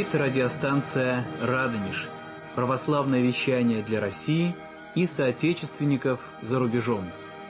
говорит радиостанция «Радонеж». Православное вещание для России и соотечественников за рубежом.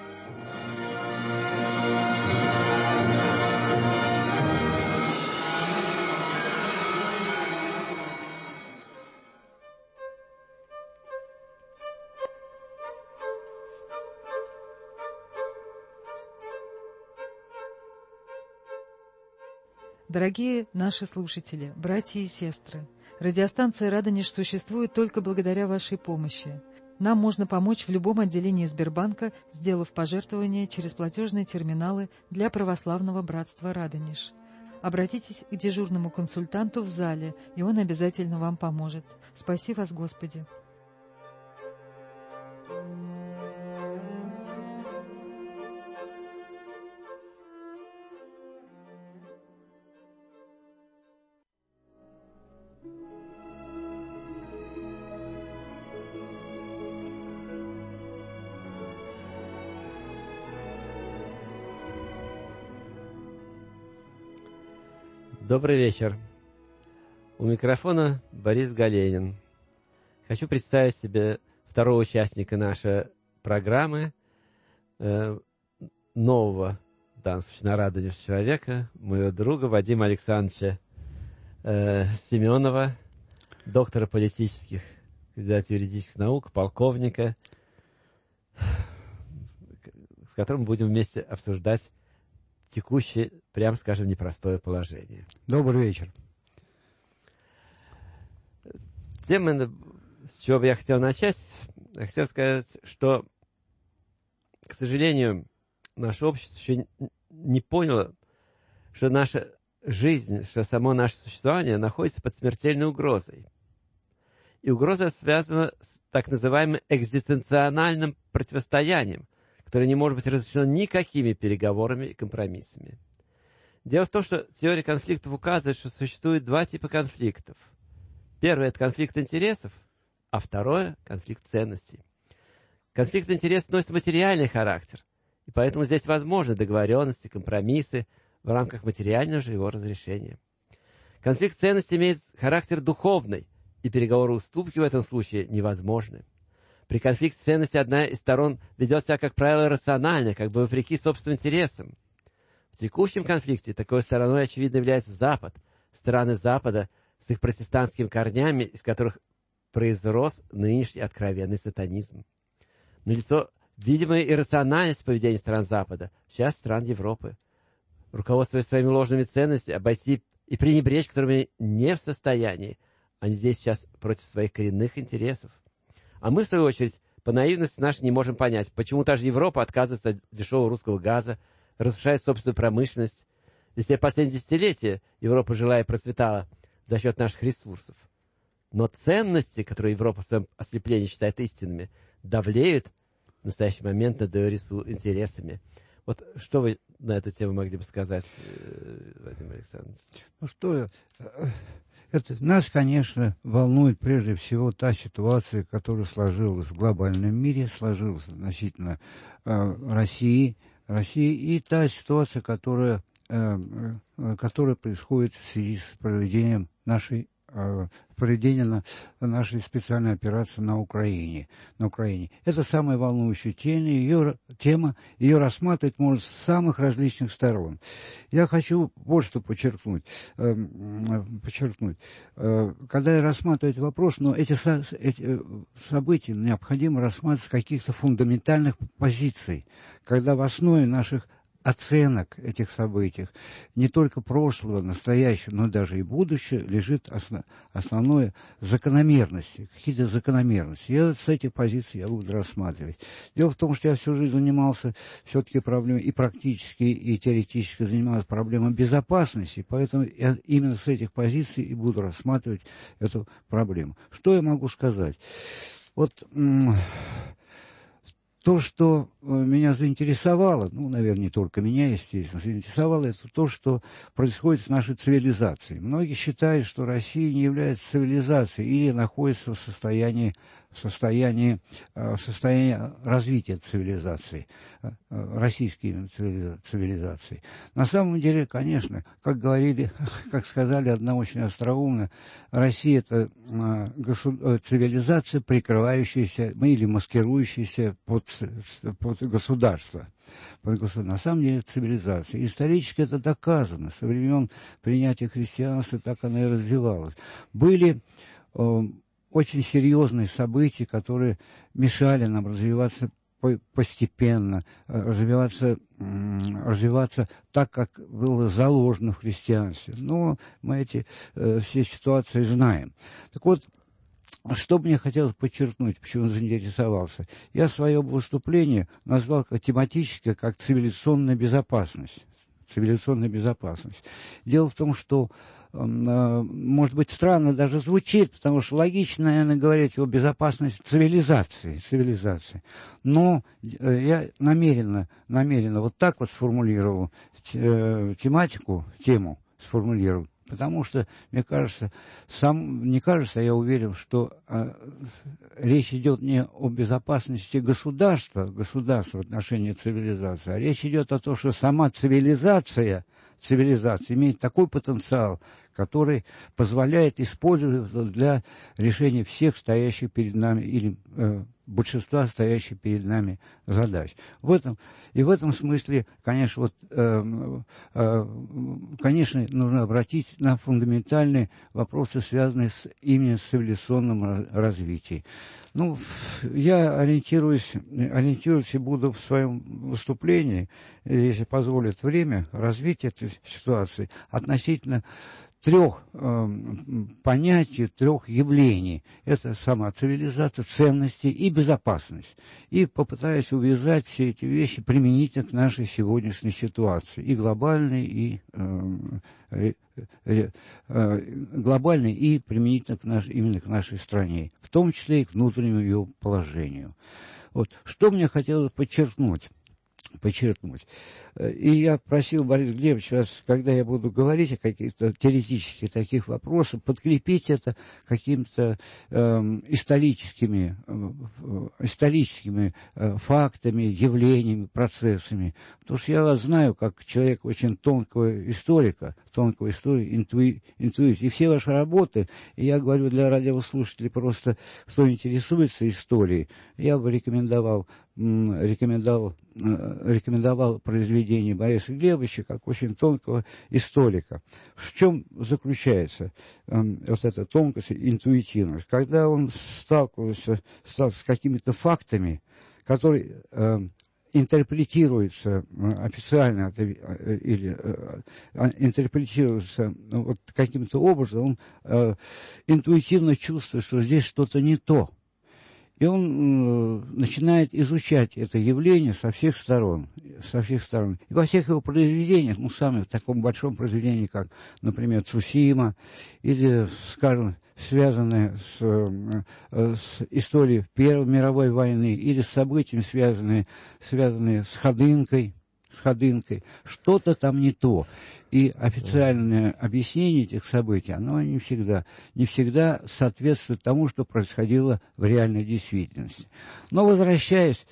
Дорогие наши слушатели, братья и сестры, радиостанция «Радонеж» существует только благодаря вашей помощи. Нам можно помочь в любом отделении Сбербанка, сделав пожертвование через платежные терминалы для православного братства «Радонеж». Обратитесь к дежурному консультанту в зале, и он обязательно вам поможет. Спаси вас, Господи! Добрый вечер. У микрофона Борис Галенин. Хочу представить себе второго участника нашей программы, нового, в данном случае, на Радонеж человека, моего друга Вадима Александровича Семенова, доктора политических, кандидата юридических наук, полковника, с которым будем вместе обсуждать текущее, прямо скажем, непростое положение. Добрый вечер. Тема, с чего бы я хотел начать, я хотел сказать, что, к сожалению, наше общество еще не поняло, что наша жизнь, что само наше существование находится под смертельной угрозой. И угроза связана с так называемым экзистенциональным противостоянием, которое не может быть разрешено никакими переговорами и компромиссами. Дело в том, что теория конфликтов указывает, что существует два типа конфликтов. Первый – это конфликт интересов, а второе – конфликт ценностей. Конфликт интересов носит материальный характер, и поэтому здесь возможны договоренности, компромиссы в рамках материального же его разрешения. Конфликт ценностей имеет характер духовный, и переговоры и уступки в этом случае невозможны. При конфликте ценностей одна из сторон ведет себя, как правило, рационально, как бы вопреки собственным интересам. В текущем конфликте такой стороной, очевидно, является Запад, страны Запада с их протестантскими корнями, из которых произрос нынешний откровенный сатанизм. Налицо видимая иррациональность поведения стран Запада, сейчас стран Европы. Руководствуясь своими ложными ценностями, обойти и пренебречь, которыми не в состоянии, они здесь сейчас против своих коренных интересов. А мы, в свою очередь, по наивности нашей не можем понять, почему та же Европа отказывается от дешевого русского газа, разрушает собственную промышленность. Если последние десятилетия Европа жила и процветала за счет наших ресурсов. Но ценности, которые Европа в своем ослеплении считает истинными, давлеют в настоящий момент над ее интересами. Вот что вы на эту тему могли бы сказать, Владимир Александрович? Ну что, нас, конечно, волнует прежде всего та ситуация, которая сложилась в глобальном мире, сложилась относительно России, и та ситуация, которая происходит в связи с проведением нашей специальной операции на Украине. Это самая волнующая тема. Ее рассматривать можно с самых различных сторон. Я хочу вот что подчеркнуть. Когда я рассматриваю этот вопрос, но эти события необходимо рассматривать с каких-то фундаментальных позиций, когда в основе наших оценок этих событий, не только прошлого, настоящего, но даже и будущего, лежит основное закономерности, какие-то закономерности. И вот с этих позиций я буду рассматривать. Дело в том, что я всю жизнь занимался все-таки проблемой, и практически, и теоретически занимался проблемой безопасности, поэтому я именно с этих позиций и буду рассматривать эту проблему. Что я могу сказать? Вот то, что меня заинтересовало, наверное, не только меня, естественно, заинтересовало, это то, что происходит с нашей цивилизацией. Многие считают, что Россия не является цивилизацией или находится в состоянии состоянии развития цивилизации, российской цивилизации. На самом деле, конечно, как сказали одна очень остроумно, Россия – это цивилизация, прикрывающаяся или маскирующаяся под государство. На самом деле цивилизация. Исторически это доказано. Со времен принятия христианства так она и развивалась. Были очень серьезные события, которые мешали нам развиваться постепенно, развиваться так, как было заложено в христианстве. Но мы эти все ситуации знаем. Так вот, что мне хотелось подчеркнуть, почему заинтересовался. Я свое выступление назвал как тематическое, как цивилизационная безопасность. Цивилизационная безопасность. Дело в том, что, может быть, странно даже звучит, потому что логично, наверное, говорить о безопасности цивилизации. Но я намеренно вот так вот сформулировал тему сформулировал. Потому что, мне кажется, я уверен, что речь идет не о безопасности государства в отношении цивилизации, а речь идет о том, что сама цивилизация имеет такой потенциал, который позволяет использовать его для решения всех стоящих перед нами или большинства стоящих перед нами задач. В этом смысле, конечно, конечно, нужно обратить на фундаментальные вопросы, связанные именно с цивилизационным развитием. Ну, я ориентируюсь и буду в своем выступлении, если позволит время, развить эту ситуацию относительно трех понятий, трех явлений. Это сама цивилизация, ценности и безопасность. И попытаюсь увязать все эти вещи применительно к нашей сегодняшней ситуации. И глобальной, и применительно именно к нашей стране. В том числе и к внутреннему ее положению. Вот. Что мне хотелось подчеркнуть. И я просил Бориса Глебовича, вас, когда я буду говорить о каких-то теоретических таких вопросах, подкрепить это какими-то историческими фактами, явлениями, процессами. Потому что я вас знаю как человек очень тонкого историка, интуиции. И все ваши работы, и я говорю для радиослушателей просто, кто интересуется историей, я бы рекомендовал произведение Бориса Глебовича как очень тонкого историка. В чем заключается вот эта тонкость, интуитивность? Когда он сталкивался с какими-то фактами, которые интерпретируются официально или интерпретируются вот каким-то образом, он интуитивно чувствует, что здесь что-то не то. И он начинает изучать это явление со всех сторон. И во всех его произведениях, самом таком большом произведении, как, например, «Цусима», или, скажем, связанные с историей Первой мировой войны, или с событиями, связанные с Ходынкой, что-то там не то. И официальное объяснение этих событий, оно не всегда соответствует тому, что происходило в реальной действительности. Но возвращаясь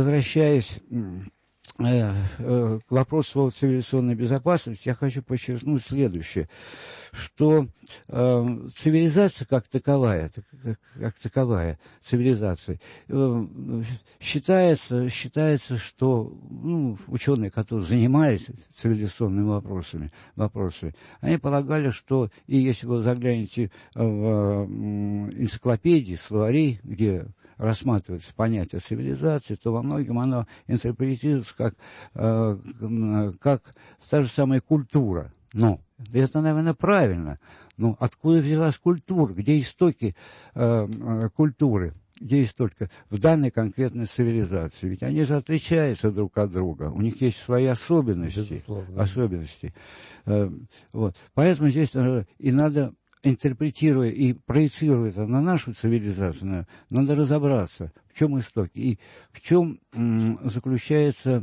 к вопросу о цивилизационной безопасности, я хочу подчеркнуть следующее, что цивилизация как таковая, цивилизация, считается, что ученые, которые занимались цивилизационными вопросами, они полагали, что, и если вы заглянете в энциклопедии, словари, где рассматривается понятие цивилизации, то во многом оно интерпретируется как та же самая культура. Но это, наверное, правильно. Но откуда взялась культура? Где истоки культуры? Где истоки в данной конкретной цивилизации? Ведь они же отличаются друг от друга. У них есть свои особенности. Вот. Поэтому здесь и надо, интерпретируя и проецируя это на нашу цивилизацию, надо разобраться, в чем истоки и в чем заключается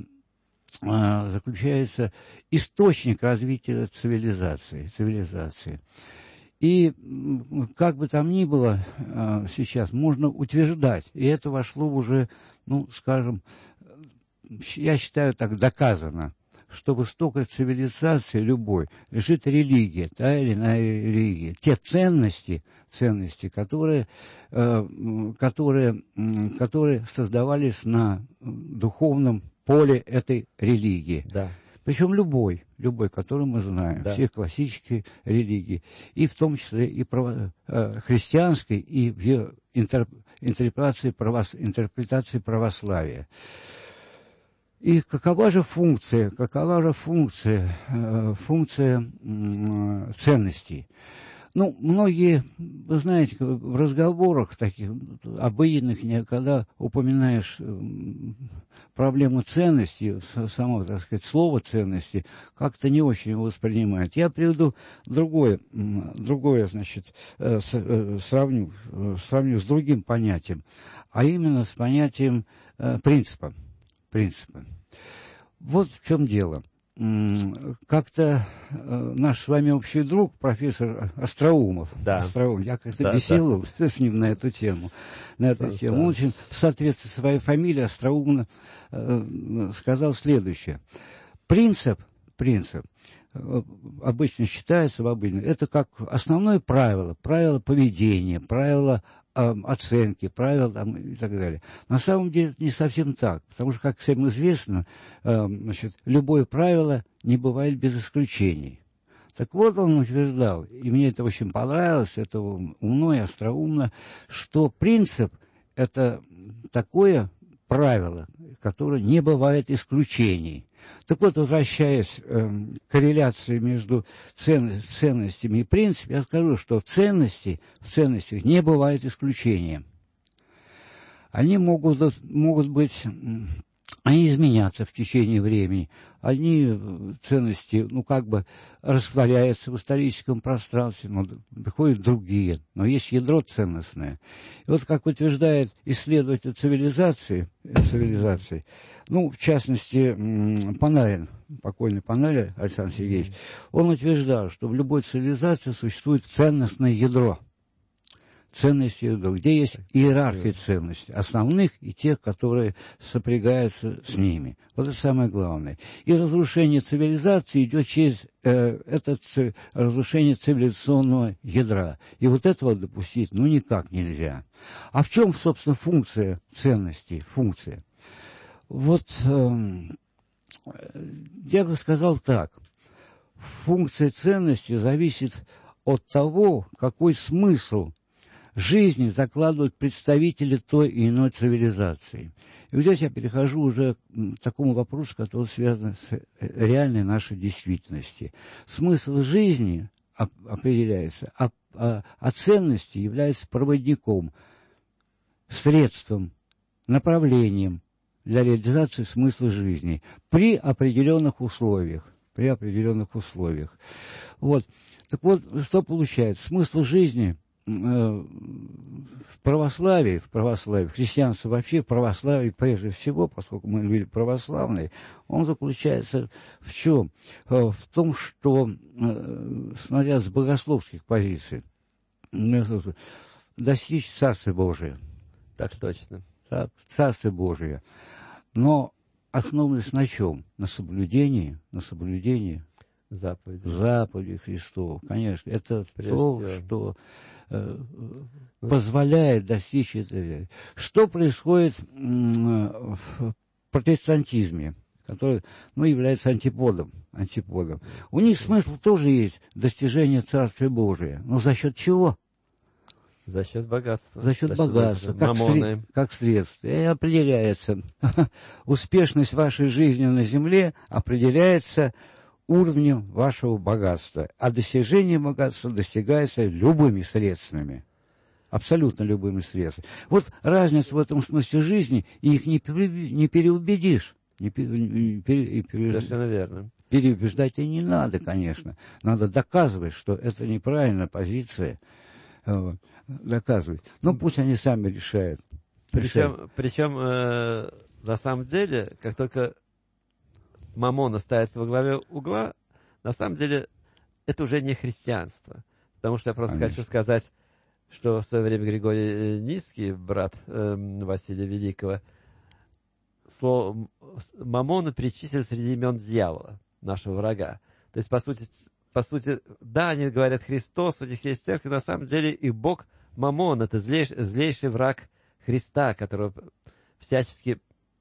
источник развития цивилизации. И как бы там ни было сейчас, можно утверждать, и это вошло уже, ну, скажем, я считаю так, доказано, что в истоках цивилизации любой лежит религия, та или иная религия. Те ценности, которые создавались на духовном поле этой религии. Да. Причем любой, который мы знаем, Да. все классические религии, и в том числе и христианской, и в ее интерпретации православия. И какова же функция ценностей? Ну, многие, вы знаете, в разговорах таких обыденных, когда упоминаешь проблему ценностей, само, так сказать, слово ценности, как-то не очень его воспринимают. Я приведу другое, значит, сравню с другим понятием, а именно с понятием принципа. Вот в чем дело. Как-то наш с вами общий друг, профессор Остроумов, Да. я как-то беседовал с ним на эту тему. Он очень, в соответствии со своей фамилией, остроумно сказал следующее. Принцип обычно считается, это как основное правило поведения, правило оценки, правил там, и так далее. На самом деле это не совсем так, потому что, как всем известно, значит, любое правило не бывает без исключений. Так вот, он утверждал, и мне это очень понравилось, это умно и остроумно, что принцип – это такое правило, которое не бывает исключений. Так вот, возвращаясь к корреляции между ценностями и принципами, я скажу, что в ценностях не бывает исключения. Они могут быть, они изменятся в течение времени. Ценности, как бы растворяются в историческом пространстве, но приходят другие. Но есть ядро ценностное. И вот, как утверждает исследователь цивилизации, в частности, Панарин, покойный Панарин Александр Сергеевич, он утверждал, что в любой цивилизации существует ценностное ядро. Где есть иерархия ценностей, основных и тех, которые сопрягаются с ними. Вот это самое главное. И разрушение цивилизации идет через это разрушение цивилизационного ядра. И вот этого допустить никак нельзя. А в чем, собственно, функция ценностей? Вот я бы сказал так. Функция ценностей зависит от того, какой смысл жизни закладывают представители той и иной цивилизации. И вот здесь я перехожу уже к такому вопросу, который связан с реальной нашей действительностью. Смысл жизни определяется, а ценности являются проводником, средством, направлением для реализации смысла жизни при определенных условиях. Вот. Так вот, что получается? Смысл жизни в православии, в христианстве вообще, в православии прежде всего, поскольку мы люди православные, он заключается в чем? В том, что, смотря с богословских позиций, достичь Царствия Божия. Так точно. Так, Царствие Божие. Но основываясь на чем? На соблюдении заповедей Христов. Конечно, это то, что позволяет достичь этого. Что происходит в протестантизме, который, является антиподом. У них смысл тоже есть достижение Царствия Божия. Но за счет чего? За счет богатства. Как средство. И определяется. Успешность вашей жизни на земле определяется уровнем вашего богатства. А достижение богатства достигается любыми средствами. Абсолютно любыми средствами. Вот разница в этом смысле жизни, и их не переубедишь. Совершенно верно. Переубеждать и не надо, конечно. Надо доказывать, что это неправильная позиция. Доказывать. Пусть они сами решают. Причем на самом деле, как только мамона ставится во главе угла, на самом деле это уже не христианство. потому что я просто хочу сказать, что в свое время Григорий Низкий, брат Василия Великого, слово мамону причислил среди имен дьявола, нашего врага. То есть, по сути, да, они говорят Христос, у них есть церковь, на самом деле и Бог Мамон — это злейший враг Христа, которого всячески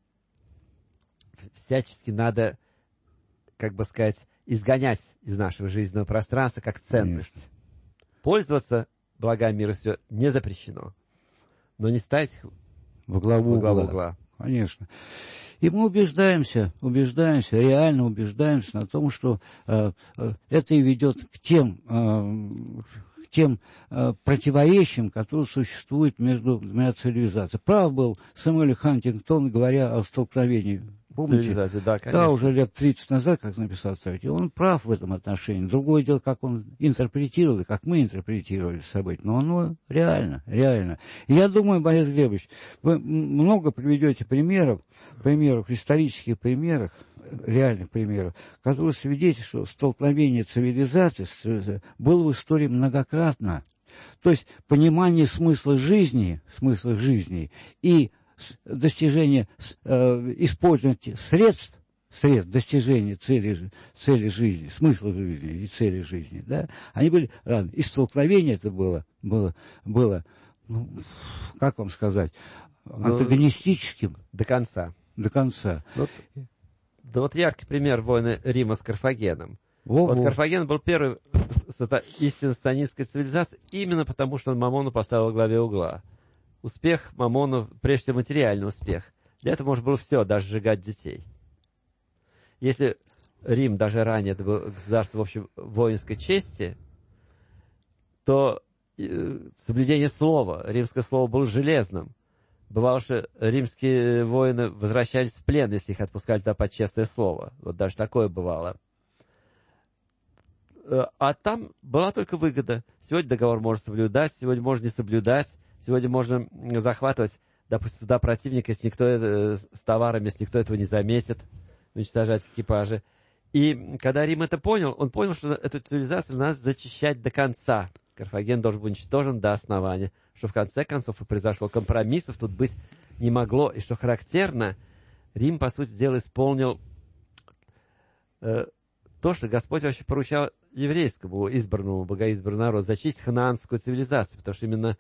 надо, как бы сказать, изгонять из нашего жизненного пространства как ценность. Конечно. Пользоваться благами мира сего не запрещено, но не ставить их во главу угла. Конечно. И мы убеждаемся, реально убеждаемся на том, что это и ведет к тем противоречиям, которые существуют между двумя цивилизациями. Прав был Сэмюэл Хантингтон, говоря о столкновении. Помните? Да, конечно. Да, уже лет 30 назад, как написал Старый. Он прав в этом отношении. Другое дело, как он интерпретировал, и как мы интерпретировали события. Но оно реально. И я думаю, Борис Глебович, вы много приведете примеров, исторических примеров, реальных примеров, которые свидетельствуют, что столкновение цивилизаций было в истории многократно. То есть понимание смысла жизни и достижение, использование средств достижения цели жизни, смысла жизни и цели жизни, да, они были разные. И столкновение это было, ну, как вам сказать, антагонистическим. До конца. Вот яркий пример войны Рима с Карфагеном. Вот Карфаген был первой истинно сатанинской цивилизацией именно потому, что он Мамону поставил во главе угла. Успех Мамону, прежде всего, материальный успех. Для этого можно было все, даже сжигать детей. Если Рим, даже ранее, это было государство, в общем, воинской чести, то соблюдение слова, римское слово было железным. Бывало, что римские воины возвращались в плен, если их отпускали туда под честное слово. Вот даже такое бывало. А там была только выгода. Сегодня договор можно соблюдать, сегодня можно не соблюдать. Сегодня можно захватывать, допустим, суда противника, если никто с товарами, если никто этого не заметит, уничтожать экипажи. И когда Рим это понял, он понял, что эту цивилизацию надо зачищать до конца. Карфаген должен быть уничтожен до основания, что в конце концов и произошло. Компромиссов тут быть не могло. И что характерно, Рим, по сути дела, исполнил то, что Господь вообще поручал еврейскому избранному, богоизбранному народу, зачистить ханаанскую цивилизацию, потому что именно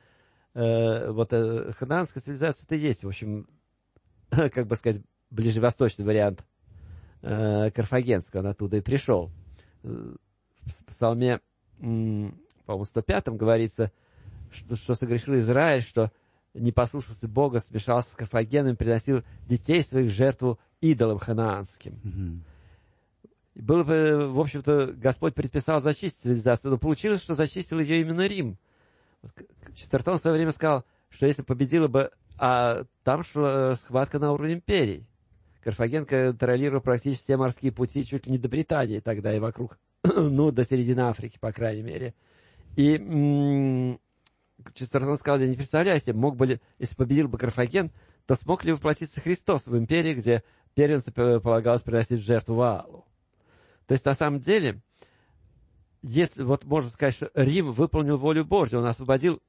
ханаанская цивилизация это и есть, в общем, как бы сказать, ближневосточный вариант карфагенского, он оттуда и пришел. В Псалме, по-моему, 105 говорится, что согрешил Израиль, что не послушался Бога, смешался с Карфагеном, приносил детей своих в жертву идолам ханаанским. Было бы, в общем-то, Господь предписал зачистить цивилизацию, но получилось, что зачистил ее именно Рим. Честертон в свое время сказал, что если победила бы, а там шла схватка на уровне империй. Карфаген контролировал практически все морские пути чуть ли не до Британии тогда и вокруг, ну, до середины Африки, по крайней мере. И Честертон сказал, я не представляю себе, мог бы ли, если победил бы Карфаген, то смог ли воплотиться Христос в империи, где первенцу полагалось приносить в жертву Ваалу. То есть, на самом деле, если, вот можно сказать, что Рим выполнил волю Божью, он освободил,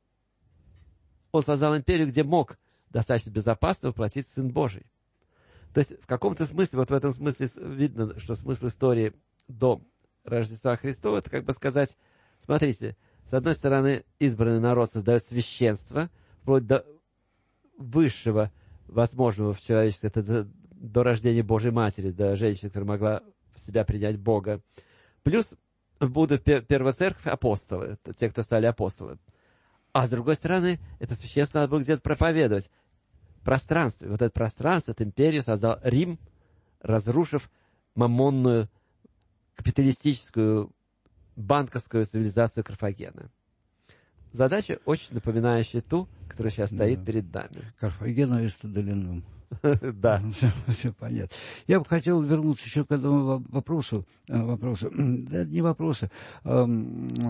он создал империю, где мог достаточно безопасно воплотиться Сын Божий. То есть, в каком-то смысле, вот в этом смысле видно, что смысл истории до Рождества Христова, это, как бы сказать, смотрите, с одной стороны, избранный народ создает священство, вплоть до высшего возможного в человечестве, это до рождения Божьей Матери, до женщины, которая могла в себя принять Бога. Плюс будут первая церковь, апостолы, те, кто стали апостолы. А с другой стороны, это священство надо было где-то проповедовать. Пространство. И вот это пространство, эту империю создал Рим, разрушив мамонную, капиталистическую, банковскую цивилизацию Карфагена. Задача, очень напоминающая ту, которая сейчас стоит перед нами. Карфаген Аристотелем. Да. Все понятно. Я бы хотел вернуться еще к этому вопросу. Да, не вопросу.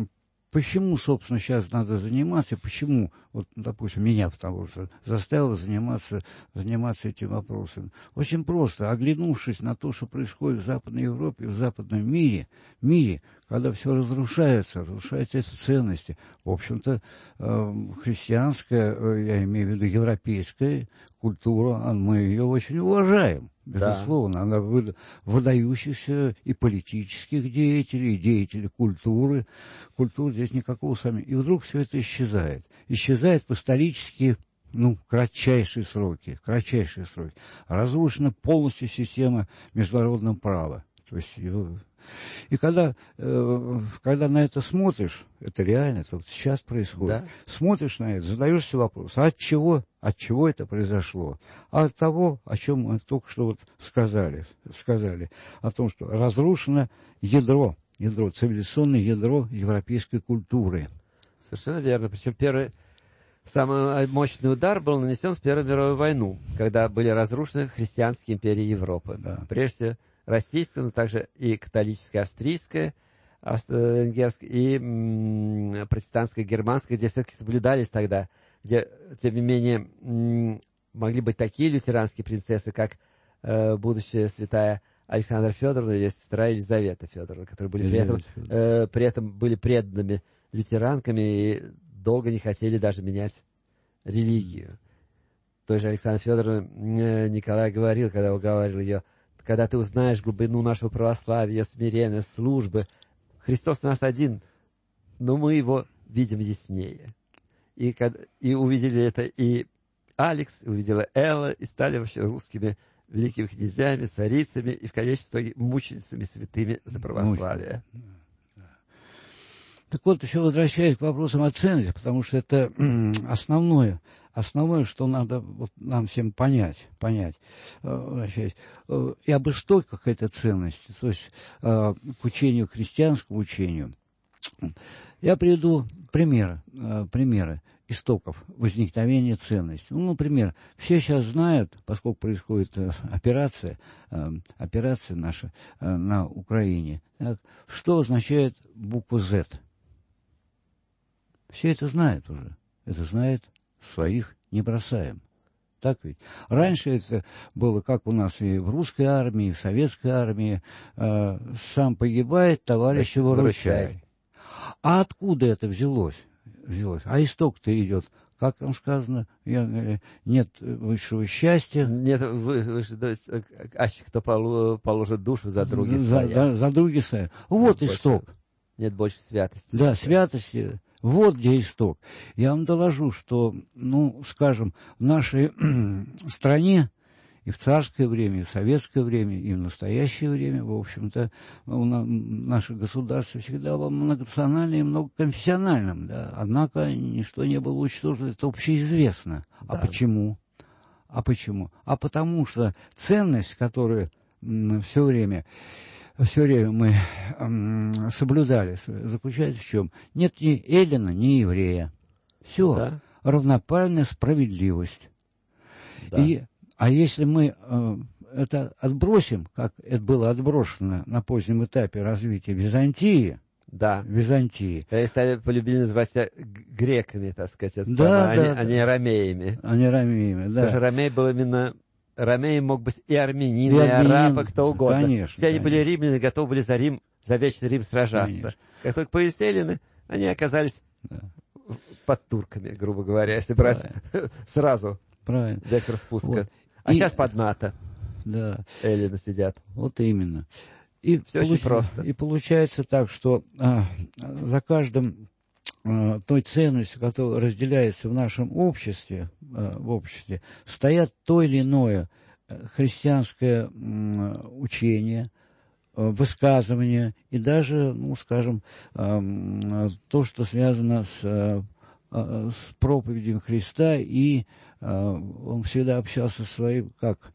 почему, собственно, сейчас надо заниматься, почему, вот, допустим, меня потому что заставило заниматься этим вопросом. Очень просто, оглянувшись на то, что происходит в Западной Европе, в западном мире, когда все разрушаются эти ценности. В общем-то, христианская, я имею в виду европейская культура, мы ее очень уважаем. Безусловно, да. Она выдающихся и политических деятелей, и деятелей культуры. Культуры здесь никакого сомнения. И вдруг все это исчезает. Исчезает в исторические, кратчайшие сроки. Разрушена полностью система международного права. То есть, и когда на это смотришь, это реально, это вот сейчас происходит, да? Смотришь на это, задаешься вопросом, от чего это произошло? А от того, о чем мы только что вот сказали, о том, что разрушено ядро, цивилизационное ядро европейской культуры. Совершенно верно. Причем самый мощный удар был нанесен в Первую мировую войну, когда были разрушены христианские империи Европы. Да. Прежде всего, российская, но также и католическая, австрийская, венгерская, и протестантская, германская, где все-таки соблюдались тогда, где, тем не менее, могли быть такие лютеранские принцессы, как будущая святая Александра Федоровна или сестра Елизавета Федоровна, которые были при этом были преданными лютеранками и долго не хотели даже менять религию. Той же Александра Федоровна Николай говорил, когда уговаривал ее: когда ты узнаешь глубину нашего православия, смиренной службы, Христос у нас один, но мы его видим яснее. И увидели это и Алекс, и увидела Элла, и стали вообще русскими великими князьями, царицами, и в конечном итоге мученицами святыми за православие. Так вот, еще возвращаясь к вопросам о ценностях, потому что это основное, что надо вот нам всем понять. И об истоках этой ценности, то есть к учению, к христианскому учению. Я приведу примеры истоков возникновения ценностей. Например, все сейчас знают, поскольку происходит операция наша на Украине, так, что означает буква «З». Все это знают уже. Это знают, своих не бросаем. Так ведь? Раньше это было, как у нас и в русской армии, и в советской армии. Сам погибает, товарища выручай. А откуда это взялось? А исток-то идет, как там сказано, нет высшего счастья. Нет выше, кто положит душу за други свои. За други свои. Вот нет исток. Нет больше святости. Да, святости. Вот где исток. Я вам доложу, что, скажем, в нашей стране и в царское время, и в советское время, и в настоящее время, в общем-то, наше государство всегда было многонациональным и многоконфессиональным, да, однако ничто не было уничтожено, это общеизвестно. Да. А почему? А потому что ценность, которую все время мы соблюдали, заключается в чем? Нет ни эллина, ни еврея. Все. Да. Равноправная справедливость. Да. А если мы это отбросим, как это было отброшено на позднем этапе развития Византии, да. Они стали полюбили называть себя греками, так сказать, а не ромеями. Да. Потому что ромей был именно... Ромей мог быть и армянин, и араб, и кто угодно. Конечно, все они были римляне, готовы были за Рим, за вечный Рим сражаться. Конечно. Как только поселены, они оказались под турками, грубо говоря, если брать сразу вектор спуска. Вот. Сейчас под НАТО. Да. Эллины сидят. Вот именно. И все очень просто. И получается так, что за каждым той ценностью, которая разделяется в нашем обществе, стоят то или иное христианское учение, высказывание и даже, скажем, то, что связано с проповедью Христа, и он всегда общался со своим, как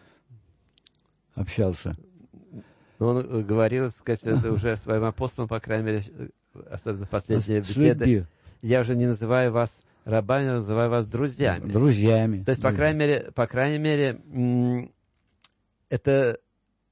общался? Он говорил, сказать, это уже своим апостолам, по крайней мере, особенно последние беседы. Я уже не называю вас рабами, а называю вас друзьями. Друзьями. То есть, по крайней мере, это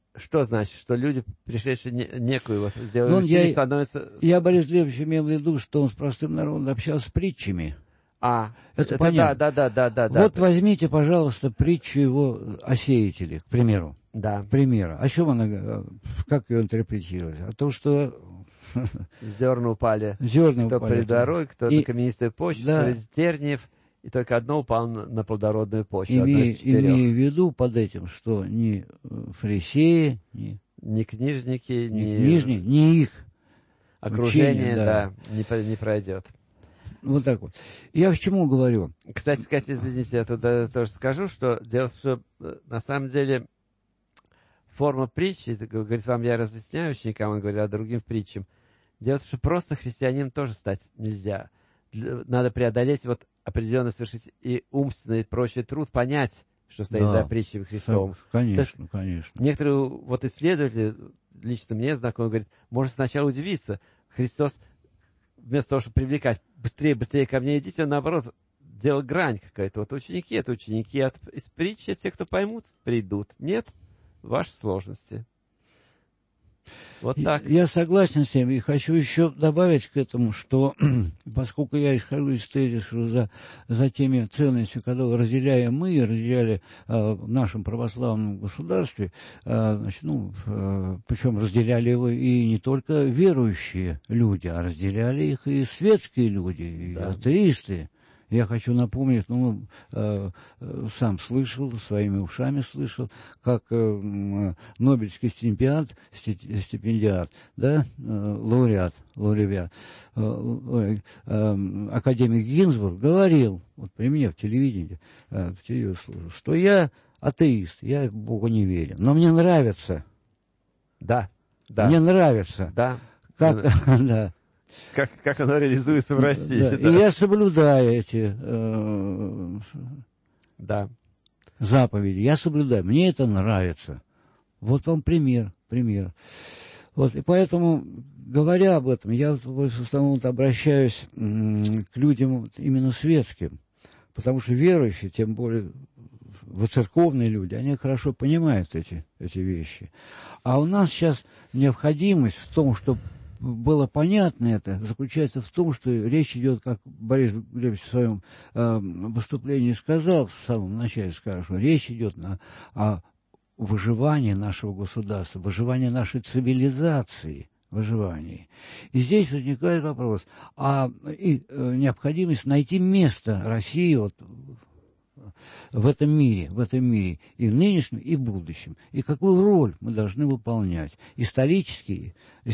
что значит? Что люди, пришедшие некую, вот, сделали Мессию, становятся... Я, Борис Глебович, имел в виду, что он с простым народом общался с притчами. Это понятно. Да. Вот возьмите, пожалуйста, притчу его о сеятеле, к примеру. Да. К примеру. О чем она, как ее интерпретировать? О том, что... Зерна упали. Кто при дороге, кто на каменистой почве, да. Среди терниев, и только одно упало на плодородную почву. Имея в виду под этим, что ни фарисеи, ни книжники, ни их окружение, учение, не пройдет. Вот так вот. Я к чему говорю? Кстати, извините, я туда тоже скажу, что дело в том, что на самом деле форма притчи, говорит, вам я разъясняю ученикам, он говорит, а другим притчам. Дело в том, что просто христианином тоже стать нельзя. Надо преодолеть вот определенно, совершить и умственный и прочий труд, понять, что стоит за притчей Христовым. Конечно. Некоторые вот исследователи, лично мне знакомые, говорят, может сначала удивиться, Христос вместо того, чтобы привлекать быстрее ко мне идите, он наоборот делал грань какая-то. Вот ученики, это ученики, из притчи те, кто поймут, придут. Нет, ваши сложности. Вот так. Я согласен с тем, и хочу еще добавить к этому, что поскольку я исхожу из тезиса, что за теми ценностями, которые разделяли в нашем православном государстве, причем разделяли его и не только верующие люди, а разделяли их и светские люди, и атеисты. Я хочу напомнить, сам слышал, своими ушами слышал, как Нобелевский стипендиат, лауреат, академик Гинзбург говорил, вот при мне в телевидении, что я атеист, я в Бога не верю, но мне нравится. Да. Мне нравится. Да. Как оно реализуется в России. Да. И я соблюдаю эти заповеди. Я соблюдаю. Мне это нравится. Вот вам пример. Вот. И поэтому, говоря об этом, я в основном обращаюсь к людям именно светским. Потому что верующие, тем более церковные люди, они хорошо понимают эти вещи. А у нас сейчас необходимость в том, чтобы было понятно это, заключается в том, что речь идет, как Борис Глебович в своем выступлении сказал, в самом начале сказал, что речь идет о выживании нашего государства, выживании нашей цивилизации, выживании. И здесь возникает вопрос, необходимость найти место России в этом мире, и в нынешнем, и в будущем. И какую роль мы должны выполнять. Исторически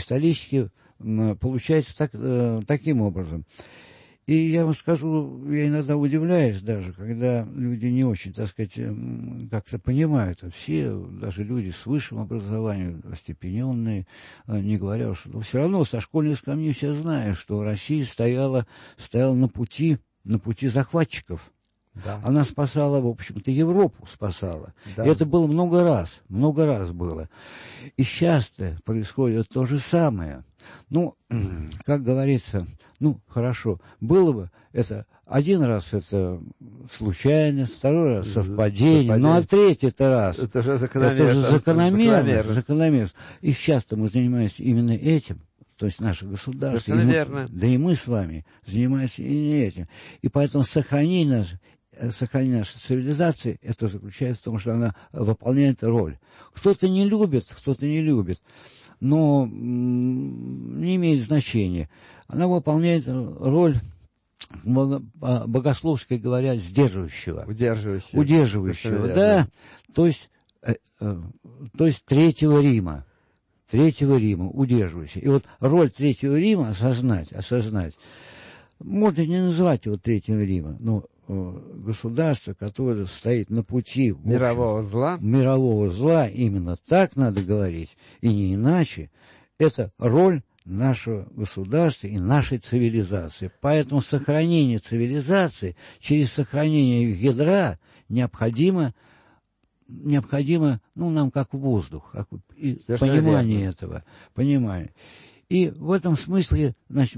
получается таким образом. И я вам скажу, я иногда удивляюсь даже, когда люди не очень, так сказать, как-то понимают, все, даже люди с высшим образованием, остепененные, не говоря уж, но все равно со школьных скамей все знают, что Россия стояла на пути захватчиков. Да. Она спасала, в общем-то, Европу спасала. Да. И это было много раз было. И сейчас-то происходит то же самое. Как говорится, хорошо, было бы это один раз это случайность, второй раз совпадение, а третий-то раз. Это же закономерно. И сейчас-то мы занимаемся именно этим. То есть наше государство, и мы с вами занимаемся именно этим. И поэтому сохранение нашей цивилизации, это заключается в том, что она выполняет роль. Кто-то не любит, но не имеет значения. Она выполняет роль, богословской говоря, сдерживающего. Удерживающего, да. То есть Третьего Рима, удерживающего. И вот роль Третьего Рима осознать, можно не называть его Третьим Римом, но государство, которое стоит на пути мирового зла, именно так надо говорить, и не иначе, это роль нашего государства и нашей цивилизации. Поэтому сохранение цивилизации через сохранение ядра необходимо, нам как воздух, и понимание этого, понимание. И в этом смысле, значит,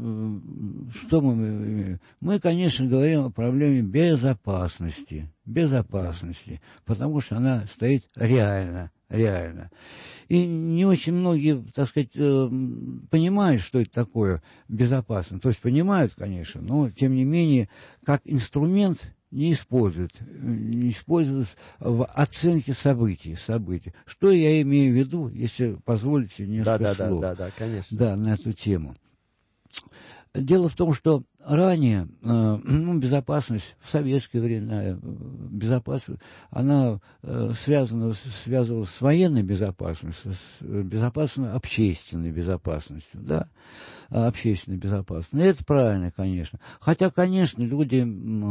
мы, конечно, говорим о проблеме безопасности, потому что она стоит реально реально. И не очень многие, так сказать, понимают, что это такое безопасно. То есть понимают, конечно, но, тем не менее, как инструмент не используют в оценке событий. Что я имею в виду, если позволите несколько слов? Да, конечно. Да, на эту тему. Дело в том, что ранее безопасность в советское время, безопасность, она связывалась с военной безопасностью, с безопасностью, общественной безопасностью, да, общественной безопасностью. И это правильно, конечно. Хотя, конечно, люди,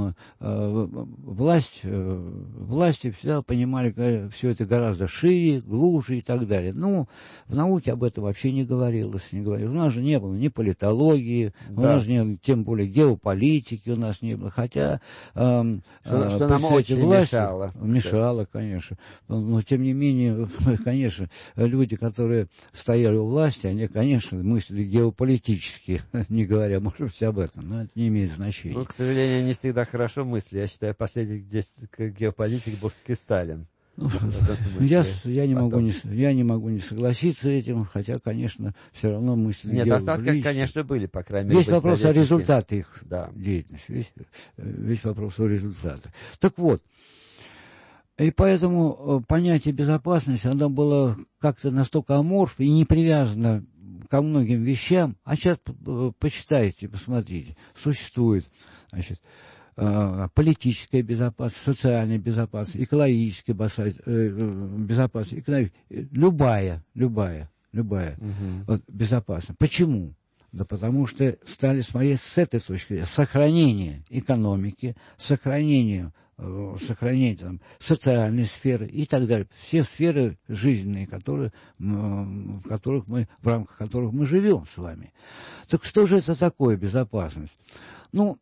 власти всегда понимали все это гораздо шире, глубже и так далее. Ну, в науке об этом вообще не говорилось. У нас же не было ни политологии, у нас же не было, тем более, геополитики у нас не было. Хотя что нам очень мешало, конечно. Но, тем не менее, конечно, люди, которые стояли у власти, они, конечно, мыслили геополитически, не говоря, может быть, об этом, но это не имеет значения. Ну, к сожалению, не всегда хорошо мысли. Я считаю, последний геополитик был Сталин. Я не могу не согласиться с этим, хотя, конечно, все равно мысли... Нет, остатки, конечно, были, по крайней мере. Весь вопрос о результате их да. деятельности. Весь вопрос о результате. Так вот, и поэтому понятие безопасности, оно было как-то настолько аморфно и не привязано ко многим вещам. А сейчас почитайте, посмотрите. Существует, значит, политическая безопасность, социальная безопасность, экологическая безопасность, любая вот, безопасность. Почему? Да потому что стали смотреть с этой точки зрения. Сохранение экономики, сохранение там, социальной сферы и так далее. Все сферы жизненные, в рамках которых мы живем с вами. Так что же это такое безопасность? Ну,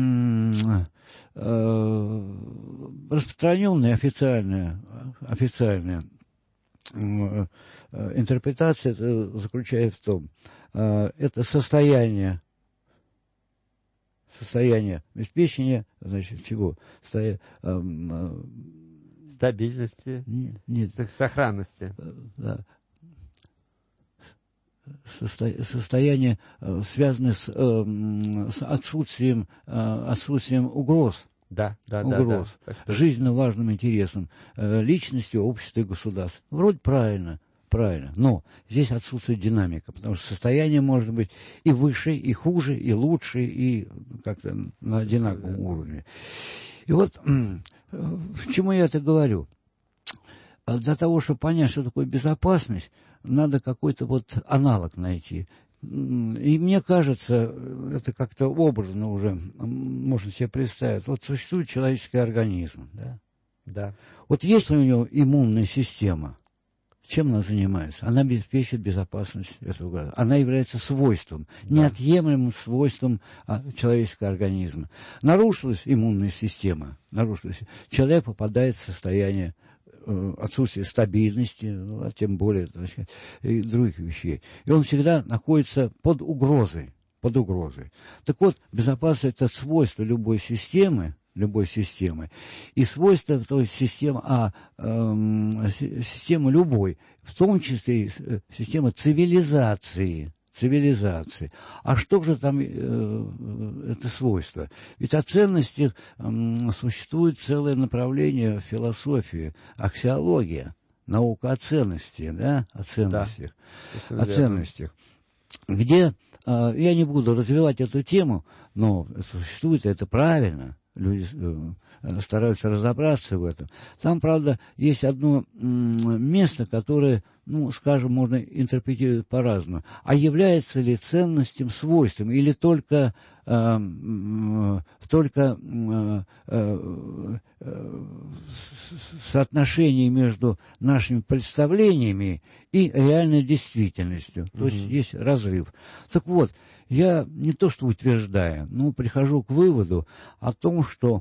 распространенная официальная интерпретация заключается в том, это состояние обеспечения, значит, чего? Стабильности, нет. Сохранности. Да. Состояние, связанное с отсутствием угроз. Да. Жизненно важным интересом личности, общества и государства. Вроде правильно, но здесь отсутствует динамика, потому что состояние может быть и выше, и хуже, и лучше, и как-то на одинаковом уровне. И вот к чему я это говорю? Для того, чтобы понять, что такое безопасность, надо какой-то вот аналог найти. И мне кажется, это как-то образно уже можно себе представить. Вот существует человеческий организм, да? Да. Вот есть ли у него иммунная система? Чем она занимается? Она обеспечивает безопасность этого города. Она является свойством, неотъемлемым свойством человеческого организма. Нарушилась иммунная система, человек попадает в состояние отсутствие стабильности, а тем более, значит, и других вещей. И он всегда находится под угрозой. Так вот, безопасность – это свойство любой системы, и свойство той системы, системы любой, в том числе и система цивилизации. А что же там это свойство? Ведь о ценностях существует целое направление в философии, аксиология, наука о ценности, да, о ценностях. Да, о ценностях. Где, я не буду развивать эту тему, но существует, это правильно. Люди стараются разобраться в этом. Там, правда, есть одно место, которое, ну, скажем, можно интерпретировать по-разному. А является ли ценностям свойством или только соотношение между нашими представлениями и реальной действительностью. То есть есть разрыв. Так вот, я не то что утверждаю, но прихожу к выводу о том, что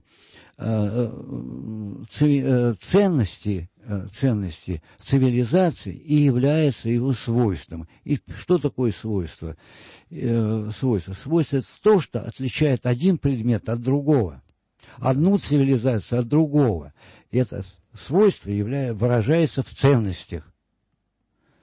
ценности цивилизации и являются его свойством. И что такое свойство? Свойство – это то, что отличает один предмет от другого, одну цивилизацию от другого. И это свойство выражается в ценностях.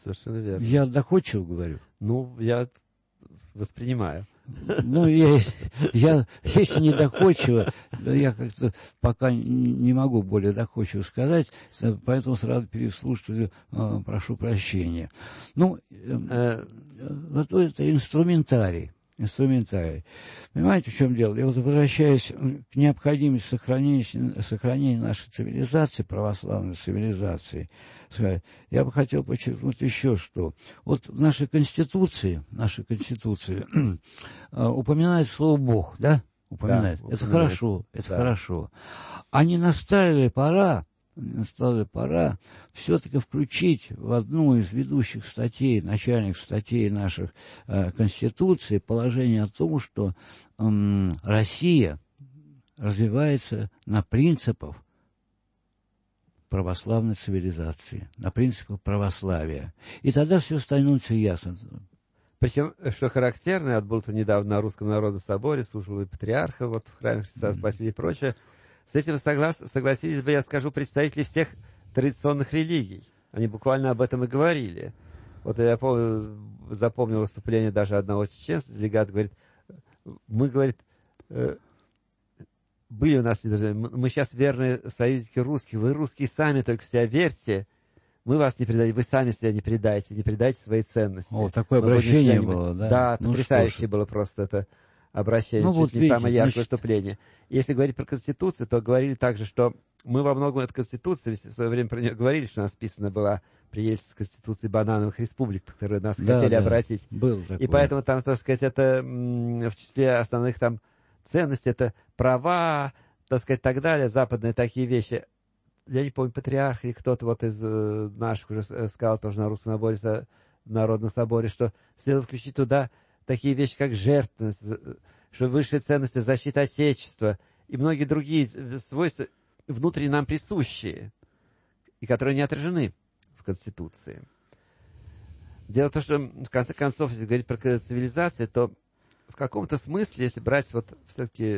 Совершенно верно. Я доходчиво говорю. Ну, я воспринимаю. Ну, я если не доходчиво, я как-то пока не могу более доходчиво сказать, поэтому сразу перед слушателем прошу прощения. Ну, вот это инструментарий. Понимаете, в чем дело? Я вот возвращаюсь к необходимости сохранения нашей цивилизации, православной цивилизации. Я бы хотел подчеркнуть еще что. Вот в нашей Конституции упоминает слово «Бог», да? Упоминает. Да, это хорошо, это да. хорошо. А не настала пора все-таки включить в одну из ведущих статей, начальных статей наших Конституции положение о том, что Россия развивается на принципах православной цивилизации, на принципах православия. И тогда все становится ясно. Причем, что характерно, я был тут недавно на Русском народном соборе, слушал и патриарха вот в храме Христа Спасителя и прочее. С этим согласились бы, я скажу, представители всех традиционных религий. Они буквально об этом и говорили. Вот я помню, запомнил выступление даже одного чеченца, делегат говорит, мы, говорит, были у нас, мы сейчас верные союзники русских, вы русские сами только в себя верьте, мы вас не предаем, вы сами себя не предайте свои ценности. О, такое обращение было, да? Да, потрясающе было просто это обращение, ну, чуть вот не видите, самое яркое выступление. Если говорить про Конституцию, то говорили также, что мы во многом от Конституции, в свое время про нее говорили, что она списана была при Ельцинской Конституции банановых республик, которые нас хотели обратить. Был такой. И поэтому там, так сказать, это в числе основных там ценностей, это права, так сказать, так далее, западные такие вещи. Я не помню, патриарх или кто-то вот из наших уже сказал тоже на Русском народном соборе, что следует включить туда такие вещи, как жертвенность, что высшие ценности, защита Отечества и многие другие свойства внутренне нам присущие, и которые не отражены в Конституции. Дело в том, что, в конце концов, если говорить про цивилизацию, то в каком-то смысле, если брать вот все-таки,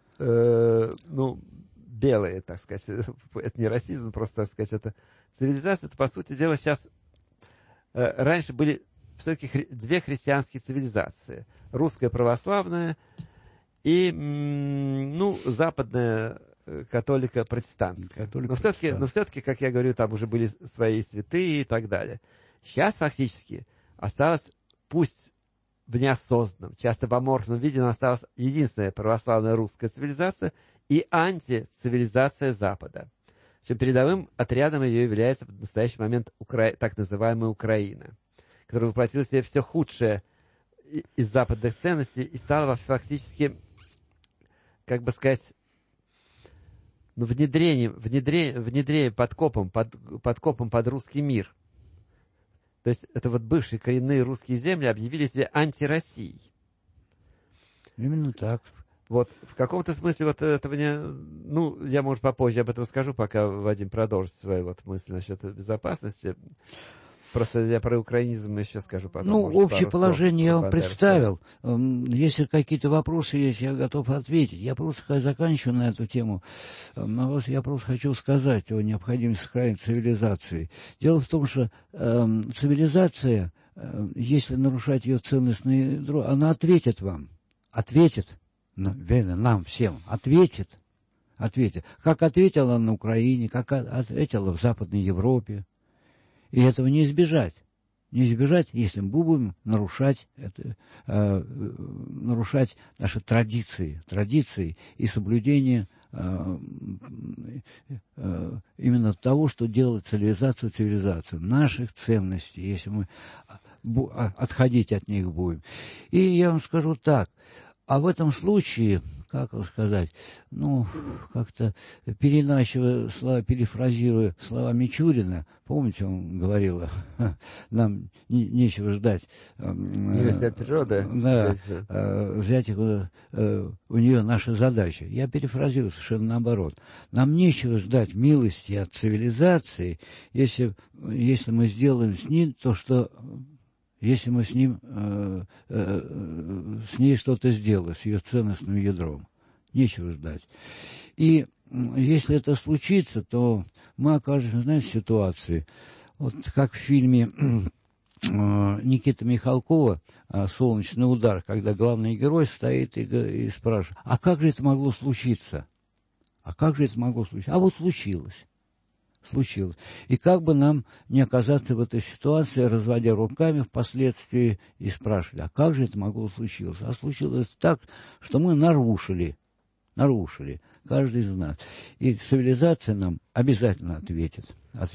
белые, так сказать, это не расизм, просто, так сказать, это цивилизация, то, по сути дела, сейчас раньше были все-таки две христианские цивилизации. Русская православная и, западная католико-протестантская. Но все-таки, как я говорю, там уже были свои святые и так далее. Сейчас фактически осталось, пусть в неосознанном, часто в аморфном виде, но осталась единственная православная русская цивилизация и антицивилизация Запада. Причем передовым отрядом ее является в настоящий момент так называемая Украина, которая воплотила в себе все худшее из западных ценностей и стала фактически, как бы сказать, внедрением подкопом под русский мир. То есть это вот бывшие коренные русские земли объявили себя антироссией. Именно так. Вот, в каком-то смысле вот этого не... я, может, попозже об этом скажу, пока Вадим продолжит свою вот мысль насчет безопасности. Просто я про украинизм еще скажу потом. Общее положение я вам представил. Если какие-то вопросы есть, я готов ответить. Я просто заканчиваю на эту тему. Я просто хочу сказать о необходимости сохранения цивилизации. Дело в том, что цивилизация, если нарушать ее ценностные ядро, она ответит вам. Ответит. Нам всем. Ответит. Как ответила на Украине, как ответила в Западной Европе. И этого не избежать. Не избежать, если мы будем нарушать наши традиции и соблюдение именно того, что делает цивилизацию, наших ценностей, если мы отходить от них будем. И я вам скажу так, а в этом случае, как вам сказать, как-то перефразируя слова Мичурина, помните, он говорил, нам нечего ждать. Милости от природы. Да, взять их, у нее наша задача. Я перефразирую совершенно наоборот. Нам нечего ждать милости от цивилизации, если мы сделаем с ней то, что... Если мы с ней что-то сделаем, с ее ценностным ядром. Нечего ждать. И если это случится, то мы окажемся, в ситуации, вот как в фильме Никиты Михалкова «Солнечный удар», когда главный герой стоит и спрашивает, а как же это могло случиться? А как же это могло случиться? А вот случилось. Случилось. И как бы нам не оказаться в этой ситуации, разводя руками впоследствии и спрашивать, а как же это могло случиться? А случилось так, что мы нарушили, каждый из нас. И цивилизация нам обязательно ответит.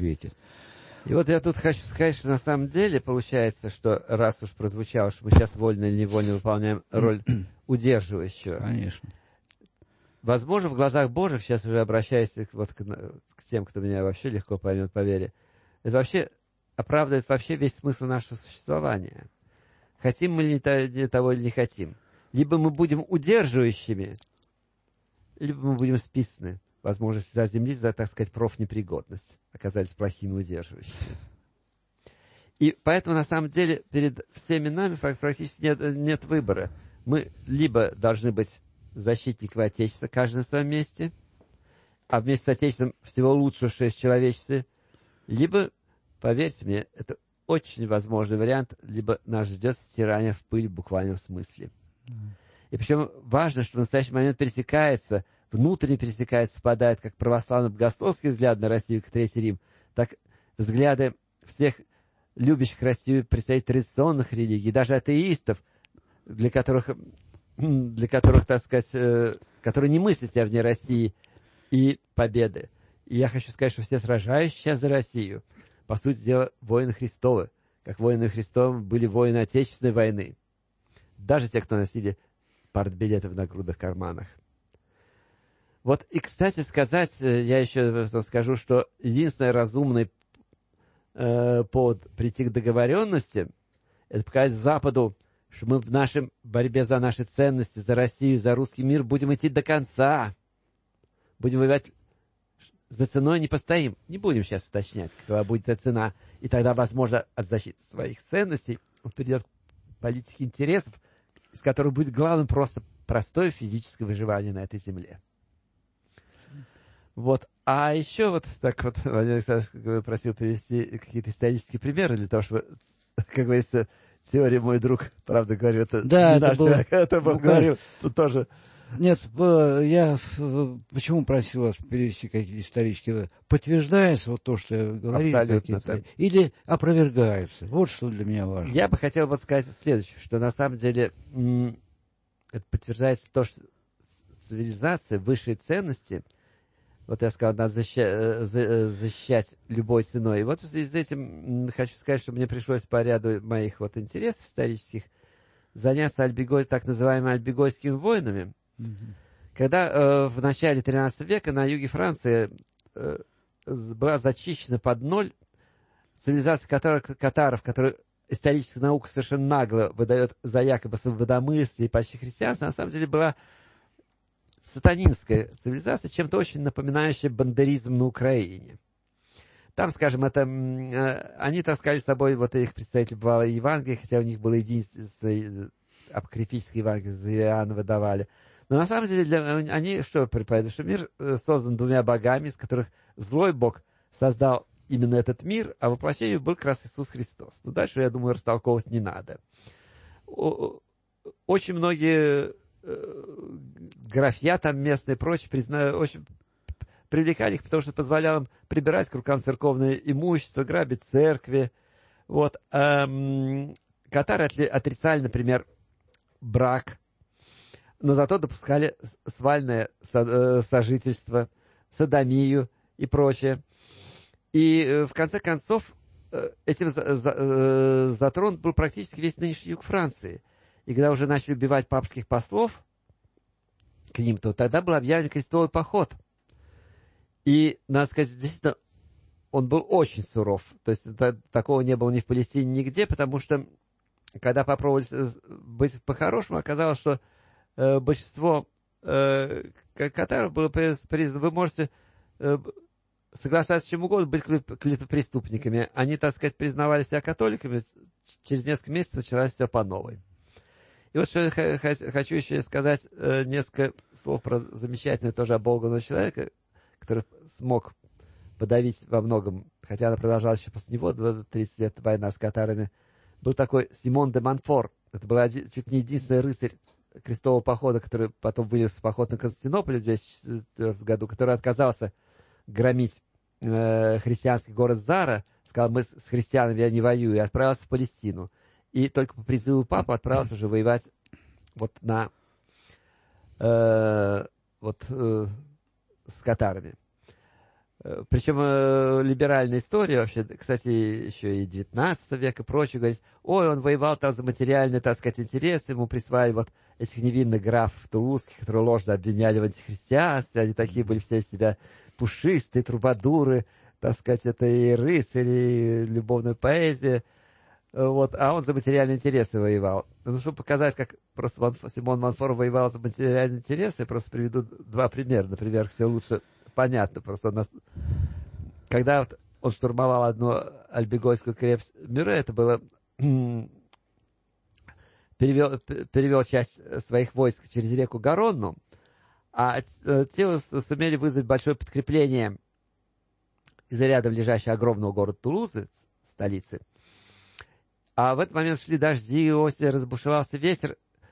И вот я тут хочу сказать, что на самом деле получается, что раз уж прозвучало, что мы сейчас вольно или невольно выполняем роль удерживающего. Конечно. Возможно, в глазах Божьих, сейчас уже обращаюсь вот к тем, кто меня вообще легко поймет по вере, это вообще оправдывает вообще весь смысл нашего существования. Хотим мы ли того или не хотим. Либо мы будем удерживающими, либо мы будем списаны. Возможно, за земли, за, так сказать, профнепригодность оказались плохими удерживающими. И поэтому, на самом деле, перед всеми нами практически нет выбора. Мы либо должны быть защитниками Отечества, каждый на своем месте, а вместе с Отечеством всего лучшего, что есть в человечестве, либо, поверьте мне, это очень возможный вариант, либо нас ждет стирание в пыль в буквальном смысле. И причем важно, что в настоящий момент внутренне пересекается, совпадает как православно-богословский взгляд на Россию, как Третий Рим, так взгляды всех любящих Россию представителей традиционных религий, даже атеистов, для которых, так сказать, которые не мыслят себя вне России и победы. И я хочу сказать, что все сражающиеся за Россию, по сути дела, воины Христовы, как воины Христовы были воины Отечественной войны. Даже те, кто носили партбилеты в нагрудных карманах. Вот, и, кстати сказать, я еще скажу, что единственный разумный повод прийти к договоренности, это показать Западу, что мы в нашей борьбе за наши ценности, за Россию, за русский мир будем идти до конца. Будем воевать, за ценой не постоим. Не будем сейчас уточнять, какова будет эта цена. И тогда, возможно, от защиты своих ценностей он придет к политике интересов, из которых будет главным просто простое физическое выживание на этой земле. Вот. А еще вот так вот Владимир Александрович просил привести какие-то исторические примеры для того, чтобы, как говорится, теория «Мой друг», правда говорю, это да, не наш человек, это был говорил, тут тоже. Нет, я почему просил вас перевести какие-то исторические... Подтверждается вот то, что я говорил? Абсолютно. Да. Или опровергается? Вот что для меня важно. Я бы хотел вот сказать следующее, что на самом деле это подтверждается то, что цивилизация, высшие ценности, вот я сказал, надо защищать любой ценой. И вот в связи с этим хочу сказать, что мне пришлось по ряду моих вот интересов исторических заняться так называемыми альбегойскими войнами. Когда в начале XIII века на юге Франции была зачищена под ноль цивилизация катаров, которую историческая наука совершенно нагло выдает за якобы свободомыслие и почти христианство, на самом деле была сатанинская цивилизация, чем-то очень напоминающая бандеризм на Украине. Там, скажем, они таскали с собой, вот их представители бывало Евангелие, хотя у них было единственное апокрифическое Евангелие, за Иоанна выдавали. Но на самом деле они что проповедуют? Что мир создан двумя богами, из которых злой бог создал именно этот мир, а воплощением был как раз Иисус Христос. Ну, дальше, я думаю, растолковывать не надо. Очень многие графья там местные и прочее, очень привлекали их, потому что позволял им прибирать к рукам церковное имущество, грабить церкви. Вот. Катары отрицали, например, брак, но зато допускали свальное сожительство, содомию и прочее. И в конце концов этим затронут был практически весь нынешний юг Франции. И когда уже начали убивать папских послов к ним, то тогда был объявлен крестовый поход. И, надо сказать, действительно, он был очень суров. То есть такого не было ни в Палестине, нигде, потому что, когда попробовали быть по-хорошему, оказалось, что большинство катаров было признано, вы можете соглашаться с чем угодно, быть клятвопреступниками. Они, так сказать, признавали себя католиками, через несколько месяцев началось все по новой. И вот что я хочу еще сказать несколько слов про замечательного тоже оболганного человека, который смог подавить во многом, хотя она продолжалась еще после него, 30 лет война с катарами, был такой Симон де Монфор. Это был чуть не единственный рыцарь крестового похода, который потом вынес в поход на Константинополь в 204 году, который отказался громить христианский город Зара, сказал, мы с христианами я не воюю, и отправился в Палестину. И только по призыву папы отправился уже воевать вот на с катарами. Причем либеральная история вообще, кстати, еще и 19 век и прочее, говорит, ой, он воевал там за материальные, так сказать, интересы, ему присваивали вот этих невинных графов тулузских, которые ложно обвиняли в антихристианстве, они такие были все из себя пушистые, трубадуры, так сказать, это и рыцари, и любовная поэзия, вот, а он за материальные интересы воевал. Ну, чтобы показать, как просто Симон Монфор воевал за материальные интересы, я просто приведу два примера, например, все лучше понятно, просто когда вот он штурмовал одну альбегойскую крепость Мюрре, это было перевел часть своих войск через реку Гаронну, а те сумели вызвать большое подкрепление из-за рядом лежащего огромного города Тулузы, столицы. А в этот момент шли дожди, осень, разбушевался ветер,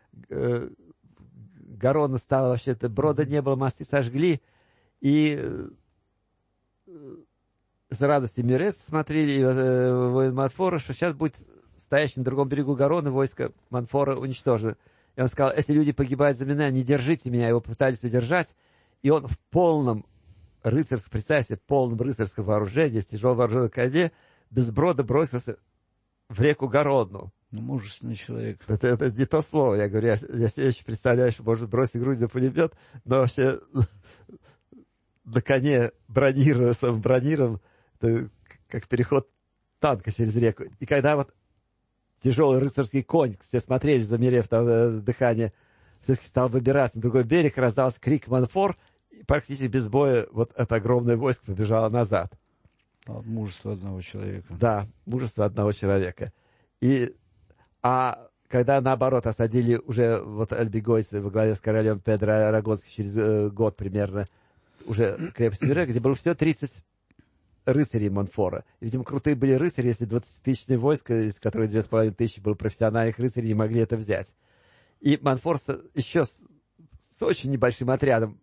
Гаронна стала вообще-то, брода не было, мосты сожгли, и с радостью Мюррец смотрели воин Монфора, что сейчас будет стоящий на другом берегу Гаронны войско Монфора уничтожено. И он сказал, эти люди погибают за меня, не держите меня. Его пытались удержать, и он в полном рыцарском, представьте себе, в полном рыцарском вооружении, в тяжелом вооруженном коне, без брода бросился в реку Гаронну. Ну, мужественный человек. Это не то слово, я говорю, я себе еще представляю, что может бросить грудь на пулемет, но вообще на коне бронированном, это как переход танка через реку. И когда вот тяжелый рыцарский конь, все смотрели, замерев там дыхание, все-таки стал выбираться на другой берег, раздался крик «Монфор», и практически без боя вот это огромное войско побежало назад. Мужество одного человека. Да, мужество одного человека. А когда, наоборот, осадили уже вот альбегойцы во главе с королем Педро Арагонским через год примерно, уже крепость Мюрре, где было всего 30 рыцарей Монфора. И, видимо, крутые были рыцари, если 20-тысячные войска, из которых 2500 было профессиональных рыцарей, не могли это взять. И Монфор еще с очень небольшим отрядом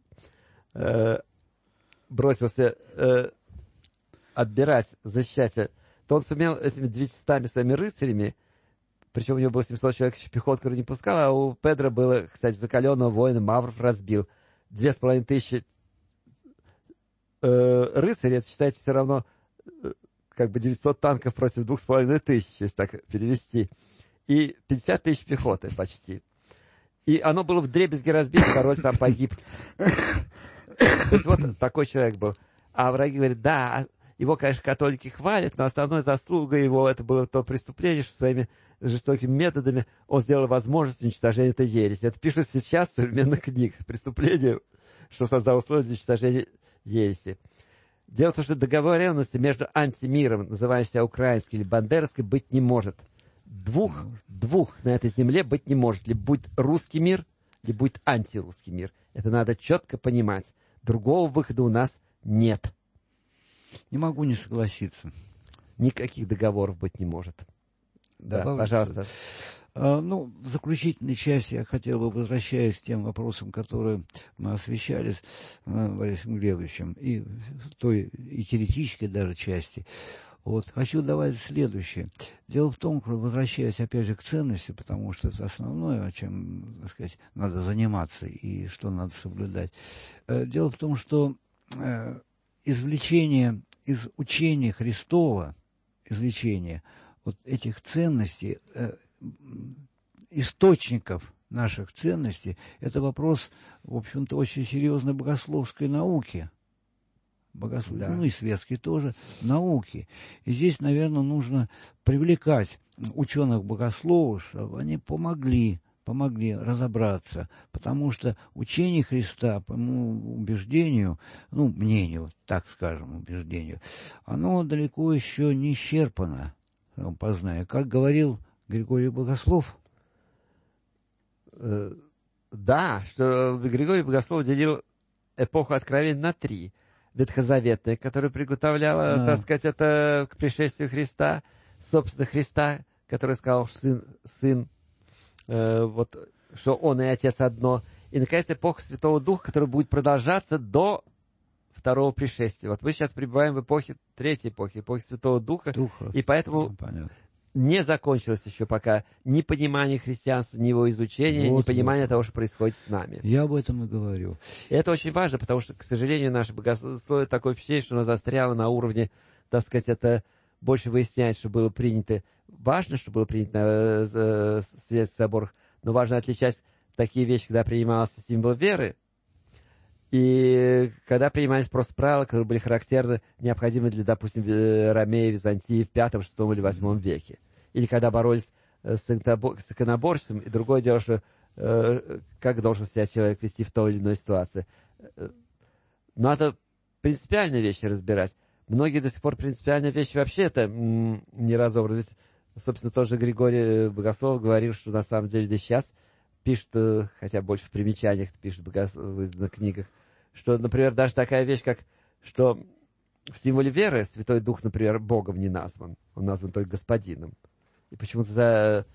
бросился отбирать, защищать. То он сумел этими 200 своими рыцарями, причем у него было 700 человек, еще пехот, который не пускал, а у Педро было, кстати, закаленного воина, мавров разбил. 2500 рыцарей, это, считайте, все равно как бы 900 танков против 2500, если так перевести. И 50 000 пехоты почти. И оно было вдребезги разбито, король сам погиб. То есть вот такой человек был. А враги говорят, да, его, конечно, католики хвалят, но основной заслугой его это было то преступление, что своими жестокими методами он сделал возможность уничтожения этой ереси. Это пишут сейчас в современных книгах. Преступление, что создало условия для уничтожения ереси. Дело в том, что договоренности между антимиром, называющейся украинской или бандеровской, быть не может. Двух на этой земле быть не может. Либо будет русский мир, либо будет антирусский мир. Это надо четко понимать. Другого выхода у нас нет. Не могу не согласиться. Никаких договоров быть не может. Да, пожалуйста. В заключительной части я хотел бы, возвращаясь к тем вопросам, которые мы освещали с Борисом Глебовичем, и в той и теоретической даже части, хочу добавить следующее. Дело в том, что, возвращаясь опять же к ценности, потому что это основное, чем, так сказать, надо заниматься и что надо соблюдать. Дело в том, что извлечение из учения Христова, извлечение вот этих ценностей, источников наших ценностей, это вопрос, в общем-то, очень серьезной богословской науки. Да. И светской тоже науки. И здесь, наверное, нужно привлекать ученых-богословов, чтобы они помогли разобраться, потому что учение Христа, по моему убеждению, мнению, так скажем, убеждению, оно далеко еще не исчерпано, познание. Как говорил Григорий Богослов? Да, что Григорий Богослов делил эпоху Откровения на 3. Ветхозаветная, которая приготовляла, так сказать, это к пришествию Христа, собственно, Христа, который сказал, сын, вот, что он и Отец одно. И, наконец, эпоха Святого Духа, которая будет продолжаться до второго пришествия. Вот мы сейчас пребываем в эпохе, третьей эпохи, эпохи Святого Духа. И поэтому не закончилось еще пока ни понимание христианства, ни его изучение, ни понимание того, что происходит с нами. Я об этом и говорю. И это очень важно, потому что, к сожалению, наше богословие такое впечатление, что оно застряло на уровне, так сказать, это больше выясняет, что было принято. Важно, что было принято на свидетельских соборах, но важно отличать такие вещи, когда принимался символ веры, и когда принимались просто правила, которые были характерны, необходимы для, допустим, Ромеи, Византии в V, VI или VIII веке. Или когда боролись с иконоборчеством, и другое дело, что как должен себя человек вести в той или иной ситуации. Надо принципиальные вещи разбирать. Многие до сих пор принципиальные вещи вообще это не разобраны. Ведь, собственно, тоже Григорий Богослов говорил, что на самом деле да сейчас пишет, хотя больше в примечаниях пишет в изданных книгах, что, например, даже такая вещь, как, что в символе веры Святой Дух, например, Богом не назван. Он назван только Господином. И почему-то за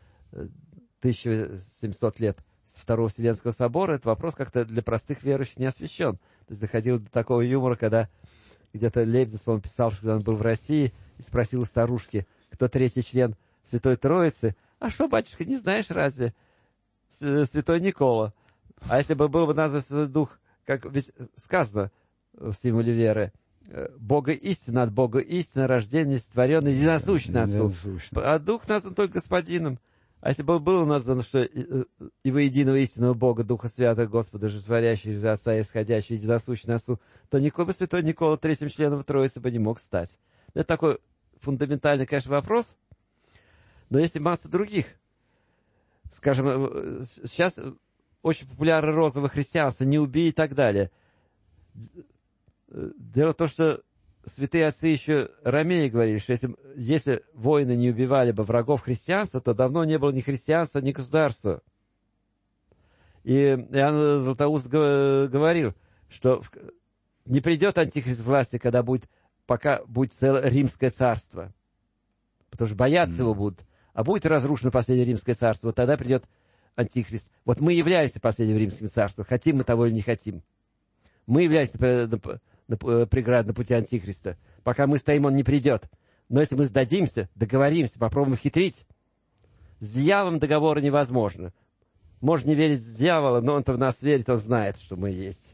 1700 лет с Второго Вселенского собора этот вопрос как-то для простых верующих не освящен. То есть доходило до такого юмора, когда где-то Лейбниц, по-моему, писал, что он был в России, и спросил у старушки, кто третий член Святой Троицы. А что, батюшка, не знаешь разве? Святой Никола. А если бы был бы назван Святой Дух, как ведь сказано в символе веры, Бога истина, от Бога истина, рождение, сотворенный, единосущный Отцу. А Дух назван только Господином. А если бы было названо, что и во единого истинного Бога, Духа Святого, Господа, животворящего из Отца, исходящего, единосущный Отцу, то никакой бы Святой Никола третьим членом Троицы бы не мог стать. Это такой фундаментальный, конечно, вопрос, но есть и масса других. Скажем, сейчас очень популярно розовое христианство, не убей и так далее. Дело в том, что святые отцы еще Ромеи говорили, что если воины не убивали бы врагов христианства, то давно не было ни христианства, ни государства. И Иоанн Златоуст говорил, что не придет антихрист к власти, пока будет целое римское царство. Потому что бояться его будут. А будет разрушено последнее римское царство, вот тогда придет антихрист. Вот мы являемся последним римским царством, хотим мы того или не хотим. Мы являемся преградой на пути антихриста. Пока мы стоим, он не придет. Но если мы сдадимся, договоримся, попробуем хитрить, с дьяволом договора невозможно. Можно не верить в дьявола, но он-то в нас верит, он знает, что мы есть.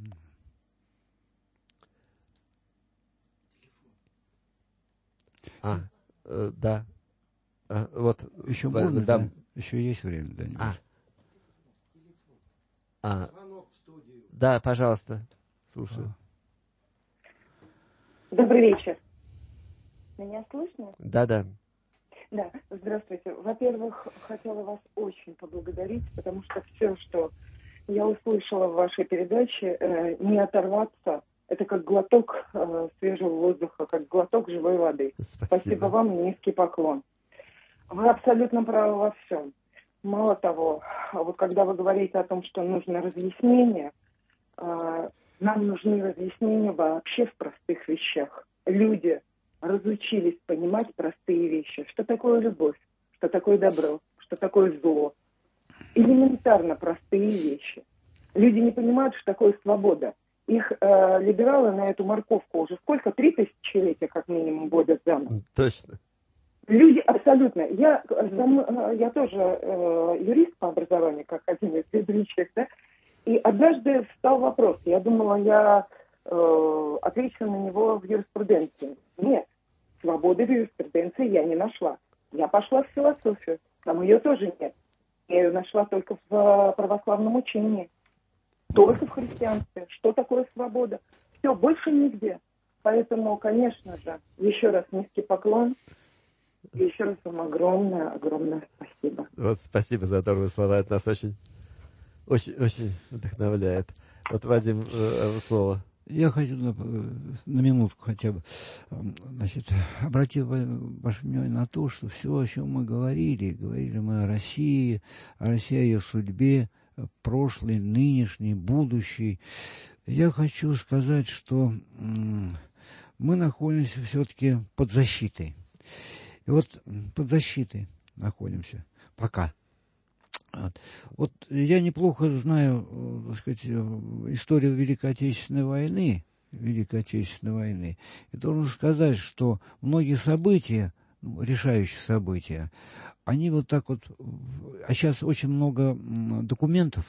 Да. Вот, еще можно, да? Еще есть время, да? Да, пожалуйста, слушаю. Добрый вечер. Меня слышно? Да. Да, здравствуйте. Во-первых, хотела вас очень поблагодарить, потому что все, что я услышала в вашей передаче, не оторваться, это как глоток свежего воздуха, как глоток живой воды. Спасибо вам и низкий поклон. Вы абсолютно правы во всем. Мало того, вот когда вы говорите о том, что нужно разъяснение, нам нужны разъяснения вообще в простых вещах. Люди разучились понимать простые вещи. Что такое любовь, что такое добро, что такое зло. Элементарно простые вещи. Люди не понимают, что такое свобода. Их либералы на эту морковку уже сколько? 3 тысячелетия как минимум вводят замуж. Точно. Люди абсолютно. Я тоже юрист по образованию, как один из ведущих, да. И однажды встал вопрос. Я думала, я отвечу на него в юриспруденции. Нет, свободы в юриспруденции я не нашла. Я пошла в философию. Там ее тоже нет. Я ее нашла только в православном учении. Только в христианстве. Что такое свобода? Все, больше нигде. Поэтому, конечно же, еще раз низкий поклон. И еще раз вам огромное спасибо. Вот спасибо за добрые слова. Это нас очень вдохновляет. Вот, Вадим, слово. Я хочу на минутку хотя бы, обратить ваше внимание на то, что все, о чем мы говорили мы о России, о ее судьбе, прошлой, нынешней, будущей. Я хочу сказать, что мы находимся все-таки под защитой. И вот под защитой. находимся. Пока. Вот я неплохо знаю, так сказать, историю Великой Отечественной войны, и должен сказать, что многие события, решающие события, они вот так вот, а сейчас очень много документов,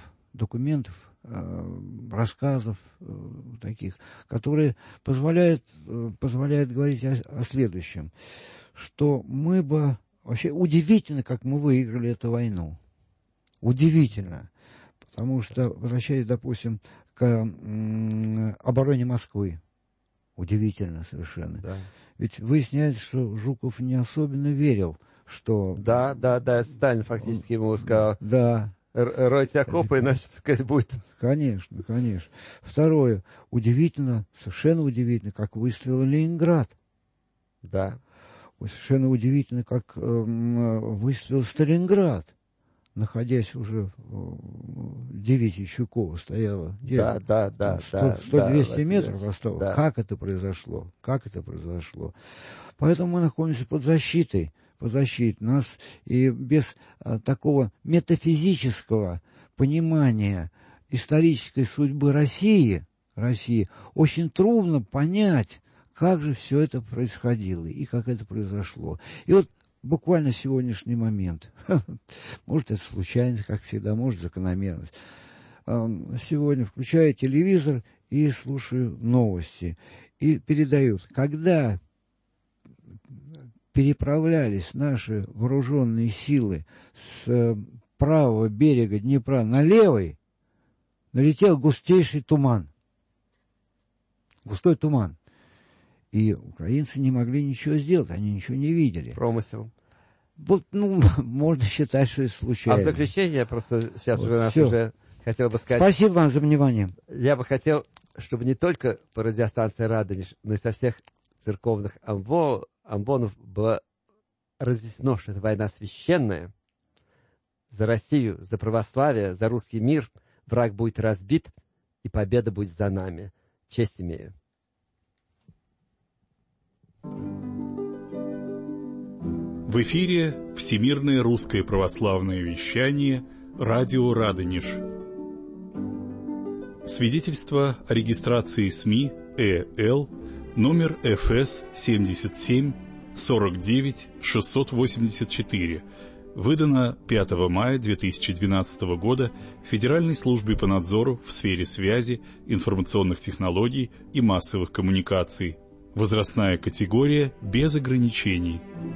рассказов таких, которые позволяют говорить о следующем, что мы бы, вообще удивительно, как мы выиграли эту войну. Удивительно, потому что, возвращаясь, допустим, к обороне Москвы, удивительно совершенно. Да. Ведь выясняется, что Жуков не особенно верил, что... Да, Сталин фактически ему сказал, ройте окопы, иначе, так сказать, будет... Конечно. Второе, совершенно удивительно, как выстрелил Ленинград. Да. Совершенно удивительно, как выстрелил Сталинград. Находясь уже в дивизии Чуйкова стояла. 100-200 метров осталось. Да. Как это произошло? Поэтому мы находимся под защитой нас, и без такого метафизического понимания исторической судьбы России очень трудно понять, как же все это происходило и как это произошло. И вот буквально сегодняшний момент. Может, это случайность, как всегда, может, закономерность. Сегодня включаю телевизор и слушаю новости. И передают, когда переправлялись наши вооруженные силы с правого берега Днепра на левый, налетел густейший туман. Густой туман. И украинцы не могли ничего сделать, они ничего не видели. Промысел. Вот, можно считать, что это случайно. А в заключение, просто сейчас уже хотел бы сказать... Спасибо вам за внимание. Я бы хотел, чтобы не только по радиостанции «Радонеж», но и со всех церковных амвонов было разъяснено, что эта война священная. За Россию, за православие, за русский мир враг будет разбит, и победа будет за нами. Честь имею. В эфире Всемирное русское православное вещание, радио «Радонеж». Свидетельство о регистрации СМИ ЭЛ, номер ФС 77 49 684, выдано 5 мая 2012 года Федеральной службе по надзору в сфере связи, информационных технологий и массовых коммуникаций. Возрастная категория без ограничений.